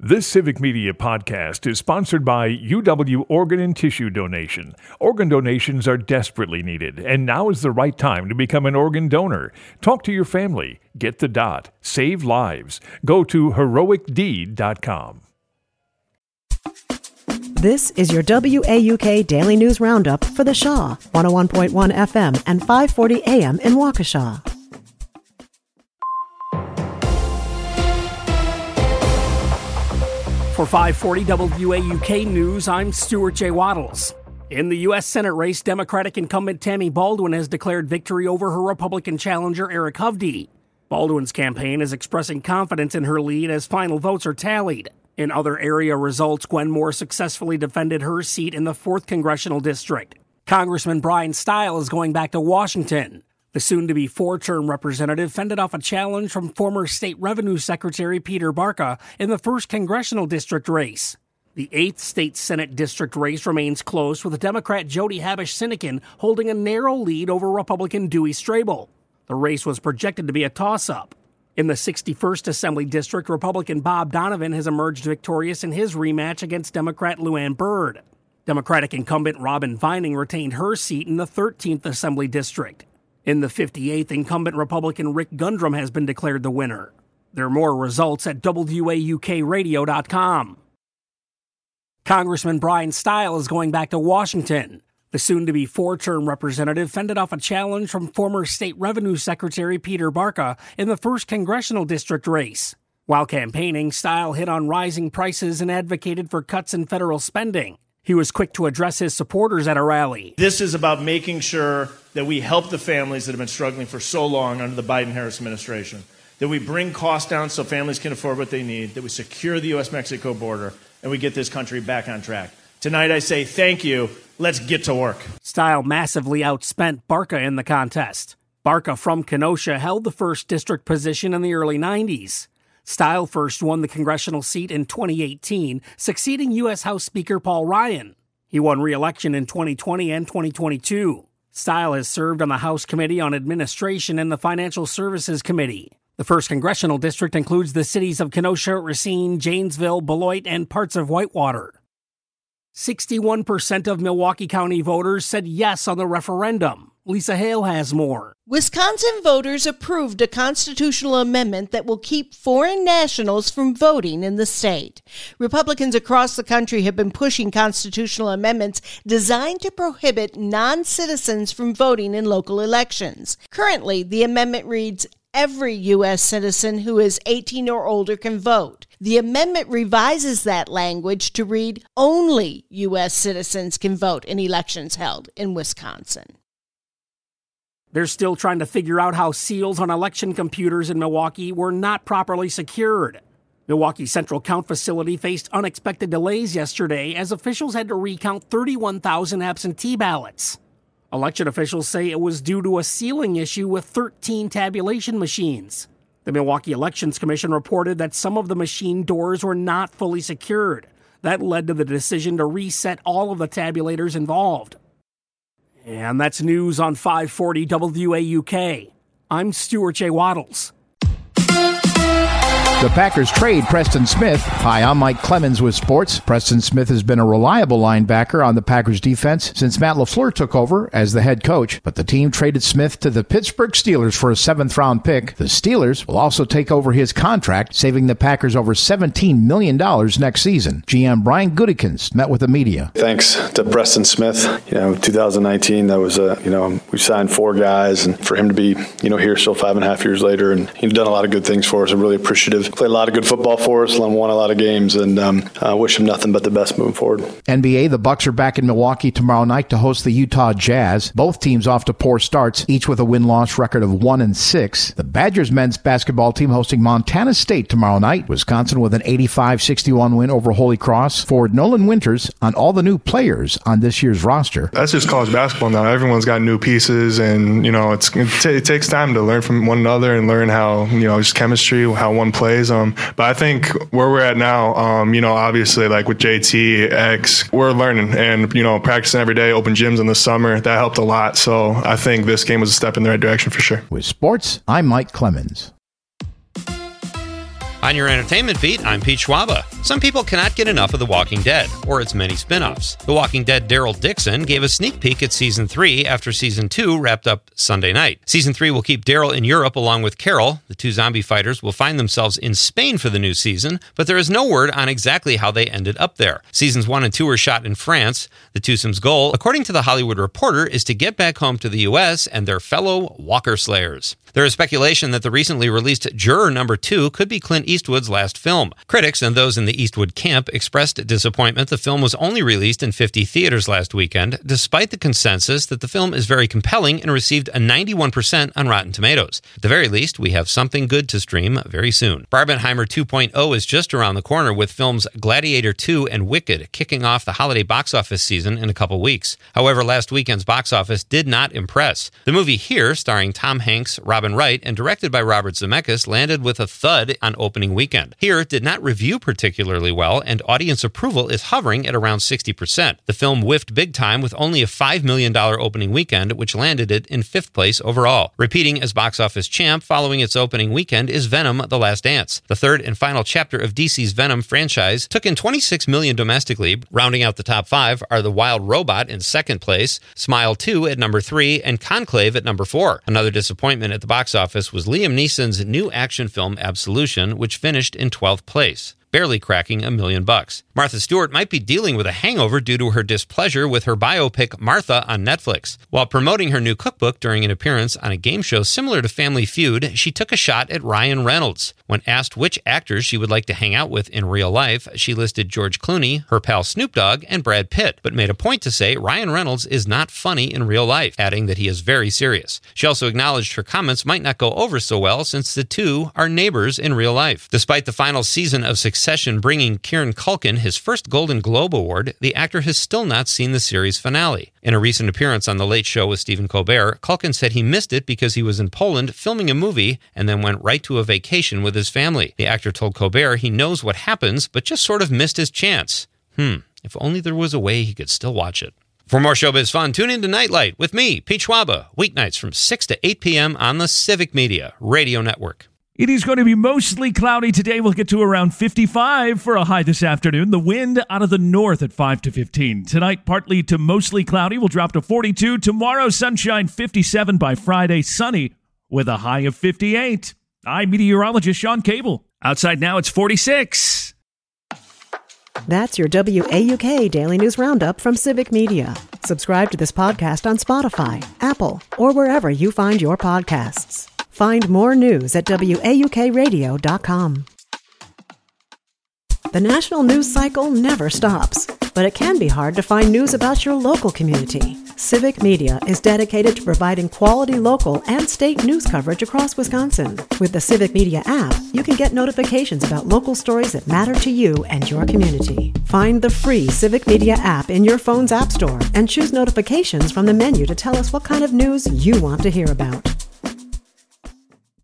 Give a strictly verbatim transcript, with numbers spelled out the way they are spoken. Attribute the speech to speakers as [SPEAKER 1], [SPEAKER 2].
[SPEAKER 1] This Civic Media podcast is sponsored by U W Organ and Tissue Donation. Organ donations are desperately needed, and now is the right time to become an organ donor. Talk to your family. Get the dot. Save lives. Go to heroic deed dot com.
[SPEAKER 2] This is your W A U K Daily News Roundup for the Shaw, one oh one point one F M and five forty A M in Waukesha.
[SPEAKER 3] For five forty W A U K News, I'm Stuart J. Waddles. In the U S Senate race, Democratic incumbent Tammy Baldwin has declared victory over her Republican challenger Eric Hovde. Baldwin's campaign is expressing confidence in her lead as final votes are tallied. In other area results, Gwen Moore successfully defended her seat in the fourth Congressional District. Congressman Brian Stile is going back to Washington. The soon-to-be four-term representative fended off a challenge from former State Revenue Secretary Peter Barca in the first Congressional District race. The eighth State Senate District race remains close, with Democrat Jody Habush-Sinekin holding a narrow lead over Republican Dewey Strabel. The race was projected to be a toss-up. In the sixty-first Assembly District, Republican Bob Donovan has emerged victorious in his rematch against Democrat Luann Byrd. Democratic incumbent Robin Vining retained her seat in the thirteenth Assembly District. In the fifty-eighth, incumbent Republican Rick Gundrum has been declared the winner. There are more results at W A U K radio dot com. Congressman Brian Stile is going back to Washington. The soon-to-be four-term representative fended off a challenge from former State Revenue Secretary Peter Barca in the first Congressional District race. While campaigning, Stile hit on rising prices and advocated for cuts in federal spending. He was quick to address his supporters at a rally.
[SPEAKER 4] This is about making sure that we help the families that have been struggling for so long under the Biden-Harris administration, that we bring costs down so families can afford what they need, that we secure the U S Mexico border, and we get this country back on track. Tonight I say thank you. Let's get to work.
[SPEAKER 3] Stile massively outspent Barca in the contest. Barca from Kenosha held the first district position in the early nineties. Stile first won the congressional seat in twenty eighteen, succeeding U S House Speaker Paul Ryan. He won re-election in twenty twenty and twenty twenty-two. Stile has served on the House Committee on Administration and the Financial Services Committee. The first congressional district includes the cities of Kenosha, Racine, Janesville, Beloit, and parts of Whitewater. sixty-one percent of Milwaukee County voters said yes on the referendum. Lisa Hale has more.
[SPEAKER 5] Wisconsin voters approved a constitutional amendment that will keep foreign nationals from voting in the state. Republicans across the country have been pushing constitutional amendments designed to prohibit non-citizens from voting in local elections. Currently, the amendment reads, every U S citizen who is eighteen or older can vote. The amendment revises that language to read, only U S citizens can vote in elections held in Wisconsin.
[SPEAKER 3] They're still trying to figure out how seals on election computers in Milwaukee were not properly secured. Milwaukee Central Count Facility faced unexpected delays yesterday as officials had to recount thirty-one thousand absentee ballots. Election officials say it was due to a sealing issue with thirteen tabulation machines. The Milwaukee Elections Commission reported that some of the machine doors were not fully secured. That led to the decision to reset all of the tabulators involved. And that's news on five forty W A U K. I'm Stuart J. Waddles.
[SPEAKER 6] The Packers trade Preston Smith. Hi, I'm Mike Clemens with sports. Preston Smith has been a reliable linebacker on the Packers defense since Matt LaFleur took over as the head coach, but the team traded Smith to the Pittsburgh Steelers for a seventh round pick. The Steelers will also take over his contract, saving the Packers over seventeen million dollars next season. G M Brian Gutekunst met with the media.
[SPEAKER 7] Thanks to Preston Smith. You know, two thousand nineteen, that was a, you know, we signed four guys, and for him to be, you know, here still five and a half years later, and he's done a lot of good things for us. I'm really appreciative. Played a lot of good football for us, and won a lot of games, and um, I wish him nothing but the best moving forward.
[SPEAKER 6] N B A, the Bucks are back in Milwaukee tomorrow night to host the Utah Jazz. Both teams off to poor starts, each with a win-loss record of one and six. The Badgers men's basketball team hosting Montana State tomorrow night. Wisconsin with an eighty-five sixty-one win over Holy Cross. Forward Nolan Winters on all the new players on this year's roster.
[SPEAKER 8] That's just college basketball now. Everyone's got new pieces, and you know it's it, t- it takes time to learn from one another and learn how you know just chemistry, how one plays. Um, but I think where we're at now, um, you know, obviously like with J T, X, we're learning and you know practicing every day. Open gyms in the summer, that helped a lot. So I think this game was a step in the right direction for sure.
[SPEAKER 6] With sports, I'm Mike Clemens.
[SPEAKER 9] On your entertainment beat, I'm Pete Schwaba. Some people cannot get enough of The Walking Dead, or its many spin-offs. The Walking Dead Daryl Dixon gave a sneak peek at Season three after Season two wrapped up Sunday night. Season three will keep Daryl in Europe along with Carol. The two zombie fighters will find themselves in Spain for the new season, but there is no word on exactly how they ended up there. Seasons one and two were shot in France. The twosomes' goal, according to The Hollywood Reporter, is to get back home to the U S and their fellow Walker Slayers. There is speculation that the recently released Juror Number two could be Clint Eastwood's last film. Critics and those in the Eastwood camp expressed disappointment the film was only released in fifty theaters last weekend, despite the consensus that the film is very compelling and received a ninety-one percent on Rotten Tomatoes. At the very least, we have something good to stream very soon. Barbenheimer two point oh is just around the corner, with films Gladiator two and Wicked kicking off the holiday box office season in a couple weeks. However, last weekend's box office did not impress. The movie Here, starring Tom Hanks, Robin Wright, and directed by Robert Zemeckis, landed with a thud on opening weekend. Here did not review particularly well, and audience approval is hovering at around sixty percent. The film whiffed big time with only a five million dollars opening weekend, which landed it in fifth place overall. Repeating as box office champ following its opening weekend is Venom: The Last Dance. The third and final chapter of D C's Venom franchise took in twenty-six million dollars domestically. Rounding out the top five are The Wild Robot in second place, Smile two at number three, and Conclave at number four. Another disappointment at the box office was Liam Neeson's new action film Absolution, which finished in twelfth place, barely cracking a million bucks. Martha Stewart might be dealing with a hangover due to her displeasure with her biopic Martha on Netflix. While promoting her new cookbook during an appearance on a game show similar to Family Feud, she took a shot at Ryan Reynolds. When asked which actors she would like to hang out with in real life, she listed George Clooney, her pal Snoop Dogg, and Brad Pitt, but made a point to say Ryan Reynolds is not funny in real life, adding that he is very serious. She also acknowledged her comments might not go over so well since the two are neighbors in real life. Despite the final season of Succession bringing Kieran Culkin his first Golden Globe Award, the actor has still not seen the series finale. In a recent appearance on The Late Show with Stephen Colbert, Culkin said he missed it because he was in Poland filming a movie and then went right to a vacation with his family. The actor told Colbert he knows what happens, but just sort of missed his chance. Hmm, if only there was a way he could still watch it. For more showbiz fun, tune in to Nightlight with me, Pete Schwaba, weeknights from six to eight p.m. on the Civic Media Radio Network.
[SPEAKER 10] It is going to be mostly cloudy today. We'll get to around fifty-five for a high this afternoon. The wind out of the north at five to fifteen. Tonight, partly to mostly cloudy. We'll drop to forty-two. Tomorrow, sunshine, fifty-seven by Friday. Sunny with a high of fifty-eight. I'm meteorologist Sean Cable. Outside now, it's forty-six.
[SPEAKER 2] That's your W A U K Daily News Roundup from Civic Media. Subscribe to this podcast on Spotify, Apple, or wherever you find your podcasts. Find more news at W A U K radio dot com. The national news cycle never stops, but it can be hard to find news about your local community. Civic Media is dedicated to providing quality local and state news coverage across Wisconsin. With the Civic Media app, you can get notifications about local stories that matter to you and your community. Find the free Civic Media app in your phone's app store and choose notifications from the menu to tell us what kind of news you want to hear about.